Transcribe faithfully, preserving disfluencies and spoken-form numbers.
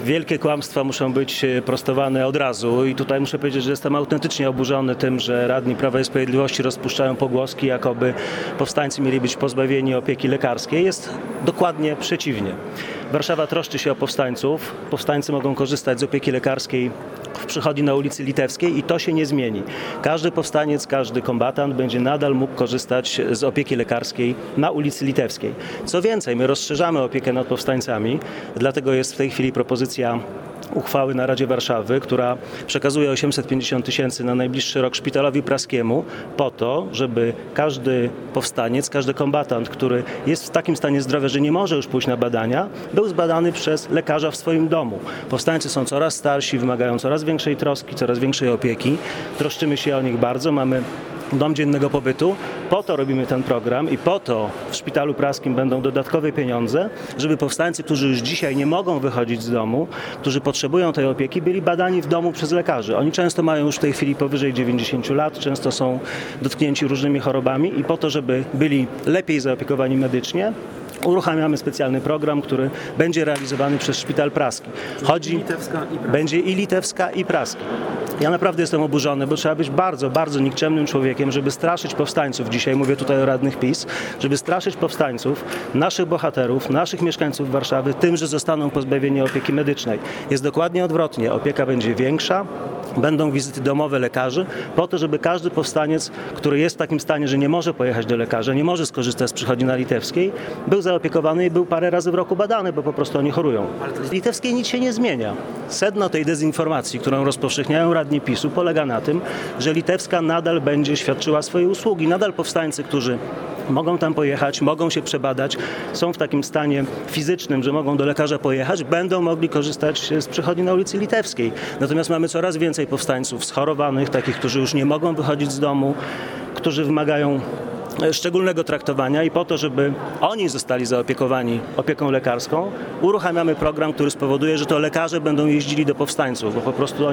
Wielkie kłamstwa muszą być prostowane od razu i tutaj muszę powiedzieć, że jestem autentycznie oburzony tym, że radni Prawa i Sprawiedliwości rozpuszczają pogłoski, jakoby powstańcy mieli być pozbawieni opieki lekarskiej. Jest dokładnie przeciwnie. Warszawa troszczy się o powstańców. Powstańcy mogą korzystać z opieki lekarskiej w przychodni na ulicy Litewskiej i to się nie zmieni. Każdy powstaniec, każdy kombatant będzie nadal mógł korzystać z opieki lekarskiej na ulicy Litewskiej. Co więcej, my rozszerzamy opiekę nad powstańcami, dlatego jest w tej chwili propozycja uchwały na Radzie Warszawy, która przekazuje osiemset pięćdziesiąt tysięcy na najbliższy rok Szpitalowi Praskiemu po to, żeby każdy powstaniec, każdy kombatant, który jest w takim stanie zdrowia, że nie może już pójść na badania, był zbadany przez lekarza w swoim domu. Powstańcy są coraz starsi, wymagają coraz większej troski, coraz większej opieki. Troszczymy się o nich bardzo, mamy Dom Dziennego Pobytu. Po to robimy ten program i po to w Szpitalu Praskim będą dodatkowe pieniądze, żeby powstańcy, którzy już dzisiaj nie mogą wychodzić z domu, którzy potrzebują tej opieki, byli badani w domu przez lekarzy. Oni często mają już w tej chwili powyżej dziewięćdziesięciu lat, często są dotknięci różnymi chorobami i po to, żeby byli lepiej zaopiekowani medycznie, uruchamiamy specjalny program, który będzie realizowany przez Szpital Praski. Chodzi, Litewska i Praski. Będzie i Litewska, i Praski. Ja naprawdę jestem oburzony, bo trzeba być bardzo, bardzo nikczemnym człowiekiem, żeby straszyć powstańców. Dzisiaj mówię tutaj o radnych PiS, żeby straszyć powstańców, naszych bohaterów, naszych mieszkańców Warszawy tym, że zostaną pozbawieni opieki medycznej. Jest dokładnie odwrotnie. Opieka będzie większa, będą wizyty domowe lekarzy, po to, żeby każdy powstaniec, który jest w takim stanie, że nie może pojechać do lekarza, nie może skorzystać z przychodni na Litewskiej, był zaopiekowany i był parę razy w roku badany, bo po prostu oni chorują. W Litewskiej nic się nie zmienia. Sedno tej dezinformacji, którą rozpowszechniają radni PiSu, polega na tym, że Litewska nadal będzie świadczyła swoje usługi. Nadal powstańcy, którzy mogą tam pojechać, mogą się przebadać, są w takim stanie fizycznym, że mogą do lekarza pojechać, będą mogli korzystać z przychodni na ulicy Litewskiej. Natomiast mamy coraz więcej powstańców schorowanych, takich, którzy już nie mogą wychodzić z domu, którzy wymagają szczególnego traktowania i po to, żeby oni zostali zaopiekowani opieką lekarską, uruchamiamy program, który spowoduje, że to lekarze będą jeździli do powstańców, bo po prostu